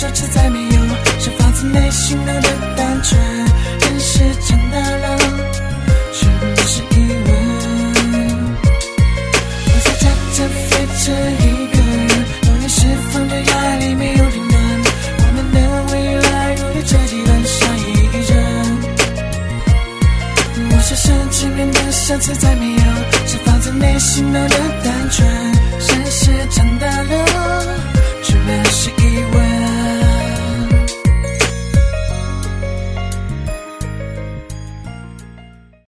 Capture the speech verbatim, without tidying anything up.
奢侈再没有，是发自内心的单纯。人是长大了，是不是疑问？我在家着飞着一个人，有人释放着压力，没有停顿。我们的未来如同这几段下一人。我是深沉面的奢侈再没有，是发自内心的单纯。